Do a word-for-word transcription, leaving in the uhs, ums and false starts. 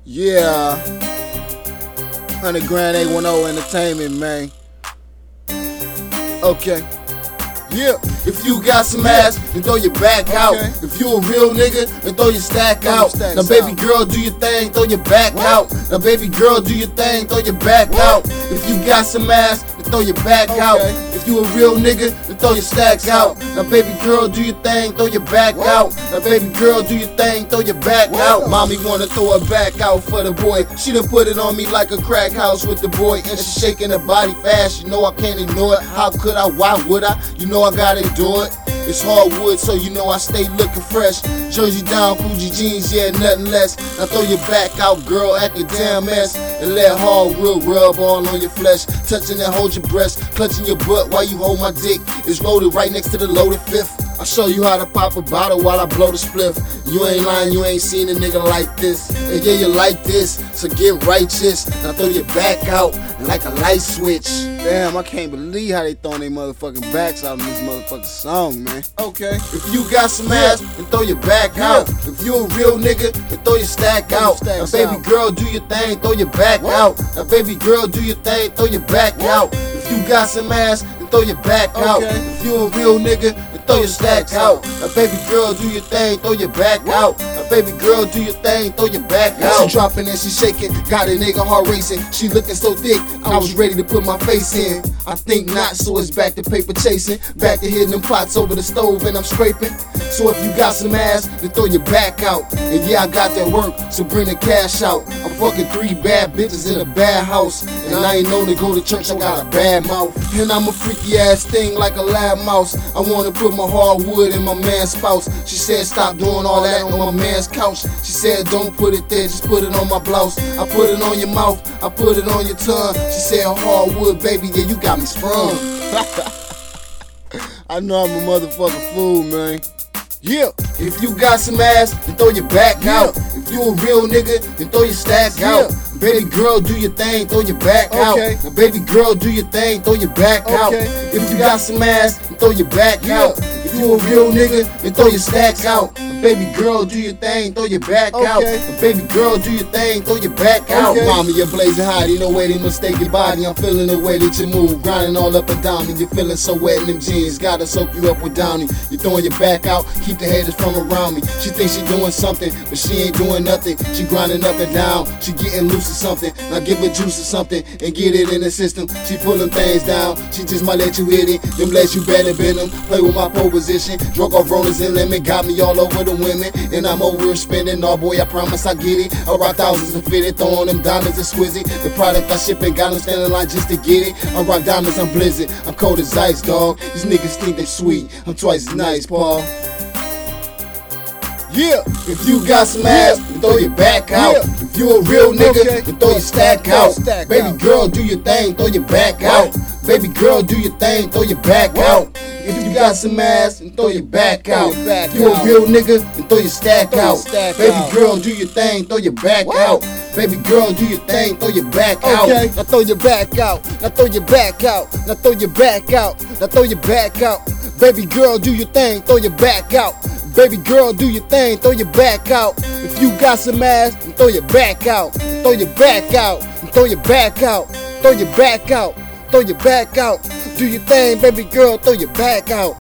Yeah, one hundred grand A ten Entertainment, man. Okay. Yeah. If you got some ass, then throw your back Okay. out. If you a real nigga, then throw your stack Throw your out. stacks Now baby out. girl, do your thing, throw your back What? out. Now baby girl, do your thing, throw your back What? out. If you got some ass, then throw your back Okay. out. If you a real nigga, then throw your stacks out. Now baby girl, do your thing, throw your back What? out. Now baby girl, do your thing, throw your back What? out. Mommy wanna throw her back out for the boy. She done put it on me like a crack house with the boy, and she shaking her body fast. You know I can't ignore it. How could I? Why would I? You know I gotta endure it. It's hardwood, so you know I stay looking fresh. Jersey down, Fuji jeans, yeah, nothing less. Now throw your back out, girl, act a damn mess. And let hardwood rub all on your flesh. Touching and hold your breast, clutching your butt while you hold my dick. It's loaded right next to the loaded fifth. I'll show you how to pop a bottle while I blow the spliff. You ain't lying, you ain't seen a nigga like this. And yeah, you like this, so get righteous. Now throw your back out like a light switch. Damn, I can't believe how they throwing their motherfucking backs out in this motherfucking song, man. Okay. If you got some ass, then throw your back out. If you a real nigga, then throw your stack Throw your out. Now stacks baby out. girl, do your thing, throw your back What? out. Now baby girl, do your thing, throw your back What? out. If you got some ass, then throw your back out. Okay. If you a real nigga, then throw your stacks out. Now baby girl, do your thing, throw your back out. Now baby girl, do your thing, throw your back Now out. she dropping and she shaking, got a nigga heart racing. She looking so thick, I was ready to put my face in. I think not, so it's back to paper chasing. Back to hitting them pots over the stove and I'm scraping. So if you got some ass, then throw your back out. And yeah, I got that work, so bring the cash out. I'm fucking three bad bitches in a bad house. And I ain't known to go to church, I got a bad mouth. And I'm a freaky ass thing like a lab mouse. I wanna put my hardwood in my man's spouse. She said stop doing all that on my man's couch. She said don't put it there, just put it on my blouse. I put it on your mouth, I put it on your tongue. She said hardwood, baby, yeah, you got me sprung. I know I'm a motherfucking fool, man. Yeah. If you got some ass, then throw your back Yeah. out. If you a real nigga, then throw your stack Yeah. out. Baby girl, do your thing, throw your back Okay. out. Now baby girl, do your thing, throw your back out. Okay. If you got some ass, then throw your back Yeah. out. If you a real nigga, then throw your stacks out. Now baby girl, do your thing, throw your back out. Okay. Now baby girl, do your thing, throw your back out. Okay. Mama, you're blazing hot, ain't no way they mistake your body. I'm feeling the way that you move, grinding all up and down me. You're feeling so wet in them jeans, gotta soak you up with Downy. You're throwing your back out, keep the haters from around me. She thinks she doing something, but she ain't doing nothing. She grinding up and down, she getting loose or something. Now give her juice or something and get it in the system. She pulling things down, she just might let you hit it. Them legs you better bend them, play with my pole position. Drunk off rollers and lemon, got me all over the women. And I'm over spending, oh boy, I promise I get it. I rock thousands and fit it, throwing them diamonds exquisite. The product I ship and got them standing line just to get it. I rock diamonds, I'm blizzard, I'm cold as ice, dog. These niggas think they sweet, I'm twice as nice, Paul. Yeah. If you got some ass, then throw your back out. Yeah. If you a real nigga, Okay. then throw your stack Throw your out. stack Baby out. girl, do your thing, throw your back What? out. Baby girl, do your thing, throw your back What? out. If you got some ass, then throw your back Throw out. your back If you a out. real nigga, then throw your stack Throw your out. stack Baby out. girl, do your thing, throw your back What? out. Baby girl, do your thing, throw your back out. Okay. Now throw your back out. Now throw your back out. Now throw your back out. Now throw your back out. Baby girl, do your thing. Throw your back out. Baby girl, do your thing. Throw your back out. If you got some ass, then throw your back out. Throw your back out. Throw your back out. Throw your back out. Throw your back out. Do your thing, baby girl. Throw your back out.